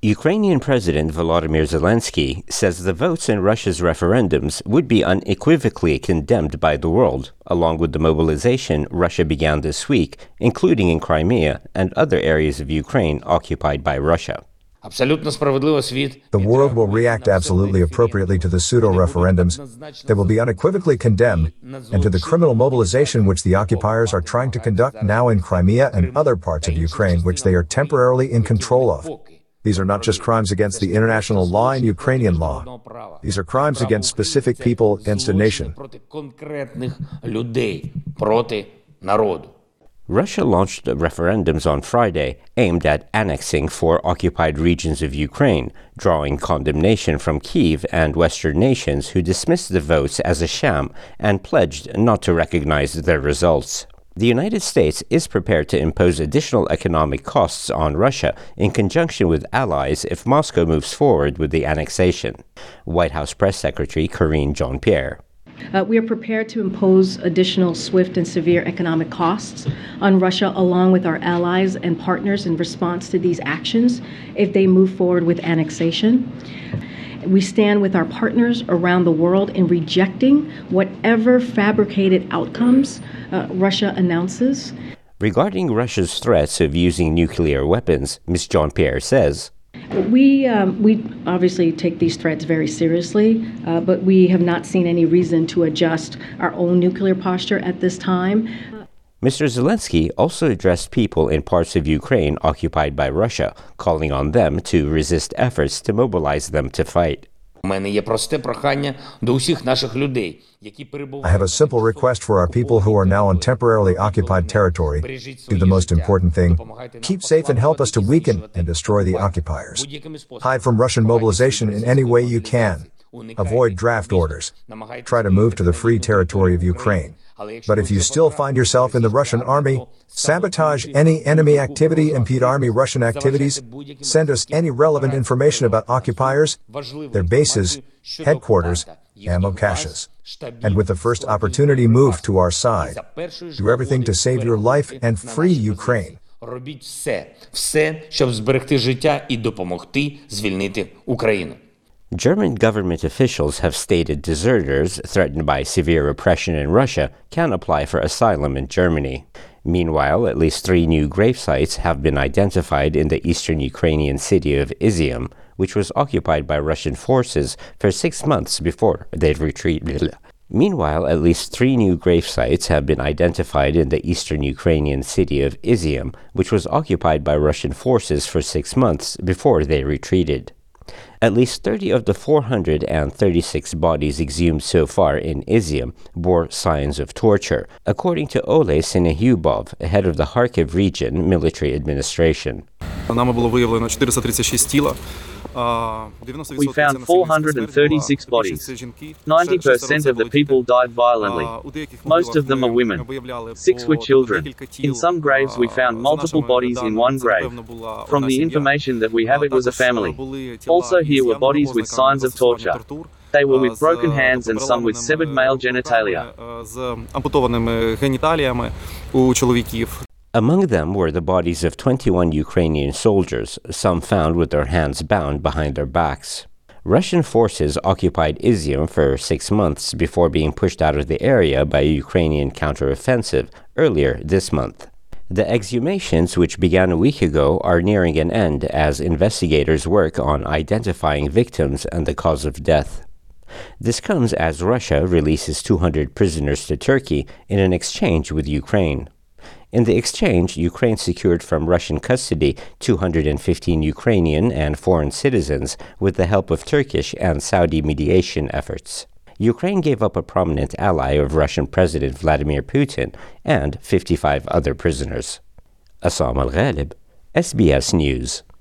Ukrainian President Volodymyr Zelensky says the votes in Russia's referendums would be unequivocally condemned by the world, along with the mobilization Russia began this week, including in Crimea and other areas of Ukraine occupied by Russia. The world will react absolutely appropriately to the pseudo-referendums. They will be unequivocally condemned, and to the criminal mobilization which the occupiers are trying to conduct now in Crimea and other parts of Ukraine which they are temporarily in control of. These are not just crimes against the international law and Ukrainian law. These are crimes against specific people, against a nation. Russia launched referendums on Friday aimed at annexing 4 occupied regions of Ukraine, drawing condemnation from Kyiv and Western nations who dismissed the votes as a sham and pledged not to recognize their results. The United States is prepared to impose additional economic costs on Russia in conjunction with allies if Moscow moves forward with the annexation. White House Press Secretary Karine Jean-Pierre. We are prepared to impose additional swift and severe economic costs on Russia along with our allies and partners in response to these actions if they move forward with annexation. We stand with our partners around the world in rejecting whatever fabricated outcomes Russia announces. Regarding Russia's threats of using nuclear weapons, Ms. Jean-Pierre says, We obviously take these threats very seriously, but we have not seen any reason to adjust our own nuclear posture at this time. Mr. Zelensky also addressed people in parts of Ukraine occupied by Russia, calling on them to resist efforts to mobilize them to fight. I have a simple request for our people who are now on temporarily occupied territory. Do the most important thing. Keep safe and help us to weaken and destroy the occupiers. Hide from Russian mobilization in any way you can. Avoid draft orders. Try to move to the free territory of Ukraine. But if you still find yourself in the Russian army, sabotage any enemy activity, impede army Russian activities, send us any relevant information about occupiers, their bases, headquarters, ammo caches. And with the first opportunity, move to our side. Do everything to save your life and free Ukraine. Робіть все, щоб зберегти життя і допомогти звільнити Україну. German government officials have stated deserters threatened by severe repression in Russia can apply for asylum in Germany. Meanwhile, at least 3 new grave sites have been identified in the eastern Ukrainian city of Izium, which was occupied by Russian forces for 6 months before they retreated. Meanwhile, at least 3 new grave sites have been identified in the eastern Ukrainian city of Izium, which was occupied by Russian forces for 6 months before they retreated. At least 30 of the 436 bodies exhumed so far in Izium bore signs of torture, according to Ole Sinehyubov, head of the Kharkiv region military administration. Нами було виявлено 436 тіла. We found 436 bodies. 90% of the people died violently. Most of them are women. 6 were children. In some graves we found multiple bodies in one grave. From the information that we have, it was a family. Also here were bodies with signs of torture. They were with broken hands and some with severed male genitalia. З ампутованими геніталіями у чоловіків. Among them were the bodies of 21 Ukrainian soldiers, some found with their hands bound behind their backs. Russian forces occupied Izium for 6 months before being pushed out of the area by a Ukrainian counteroffensive earlier this month. The exhumations, which began a week ago, are nearing an end as investigators work on identifying victims and the cause of death. This comes as Russia releases 200 prisoners to Turkey in an exchange with Ukraine. In the exchange, Ukraine secured from Russian custody 215 Ukrainian and foreign citizens with the help of Turkish and Saudi mediation efforts. Ukraine gave up a prominent ally of Russian President Vladimir Putin and 55 other prisoners. Assam Al-Ghalib, SBS News.